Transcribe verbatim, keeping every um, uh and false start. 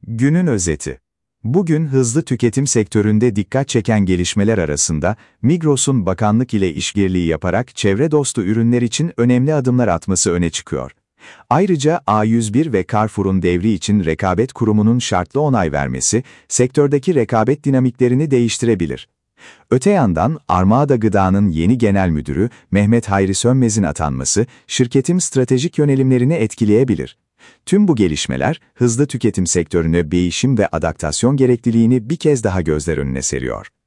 Günün özeti. Bugün hızlı tüketim sektöründe dikkat çeken gelişmeler arasında, Migros'un bakanlık ile işbirliği yaparak çevre dostu ürünler için önemli adımlar atması öne çıkıyor. Ayrıca A yüz bir ve Carrefour'un devri için Rekabet Kurumu'nun şartlı onay vermesi, sektördeki rekabet dinamiklerini değiştirebilir. Öte yandan, Armada Gıda'nın yeni genel müdürü Mehmet Hayri Sönmez'in atanması, şirketin stratejik yönelimlerini etkileyebilir. Tüm bu gelişmeler, hızlı tüketim sektörüne değişim ve adaptasyon gerekliliğini bir kez daha gözler önüne seriyor.